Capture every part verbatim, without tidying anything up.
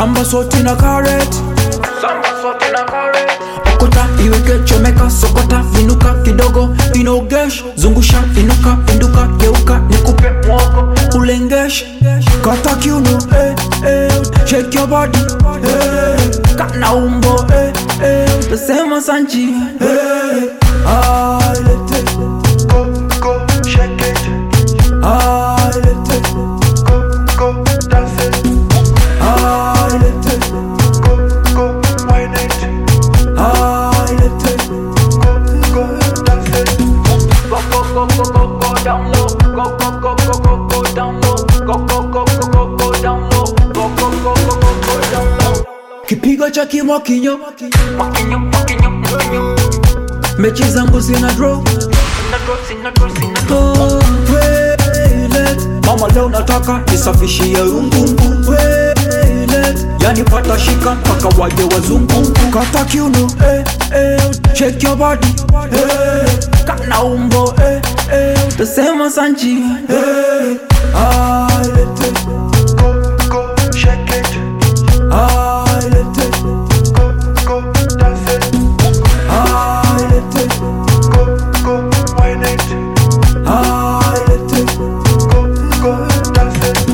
Samba soti na carrot, Samba soti na carrot. okota iweke chomeka sokota inuka kidogo inogesh zungusha inuka pinduka geuka nikupe mwoko ulengesh kata kiuno eh eh shake your body eh kana umbo eh eh tasema sanchi eh ah lete Go, go, shake it. ah lete Go, go, dance it. ah lete Go, go, wine it. ah lete Go, go, dance it. Go, go, go, go, go, go down low. Go, go, go, go, go, go down low. Go, go, go, go, go, go down low. Go, go, go, go, go, go down low. kipigo cha kimwakinyo Makinyo, makinyo, makinyo. mechi zangu zina draw Sina draw, sina draw, sina draw. oh, wait, mama leo nataka nisafishie rungungu wait, yani pata shika mpaka waje wazungu kata kiuno eh, eh, shake your body eh, kana umbo eh, eh, tasema sanchi eh, ah, lete Go, go, shake it. ah, lete Go, go, dance it. ah, lete Go, go, wine it. ah, lete Go, go, dance it.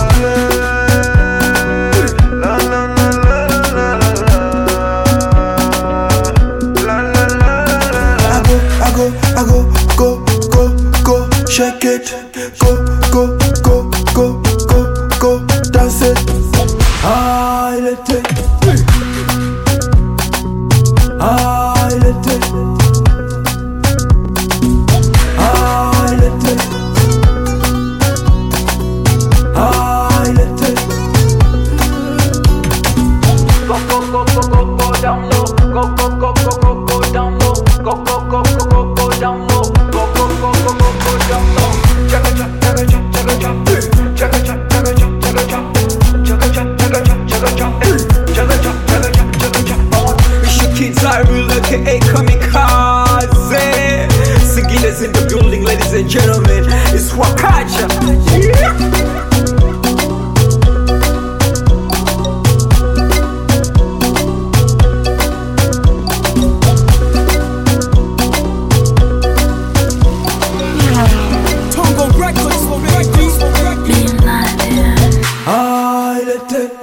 La la la la la la la. La la la la la. I go, I go, I go, go, go, go, shake it. Go, go, go, go, go, go, dance it. I let it. I let it. I let it. I let it. Go, go, go, go, go, go down low. Go, go, go, go, go, go down low. Go, go, go, go, go, go down low. Go, go, go, go, go, go down low. Chugga, chugga, chugga, chugga, chugga, chugga, chugga, chugga, chugga, chugga, chugga, chugga, chugga, chugga, chugga. It's your kids, I will look at a kamikaze. Singila's in the building, ladies and gentlemen. It's Wakacha. Yeah. I let it.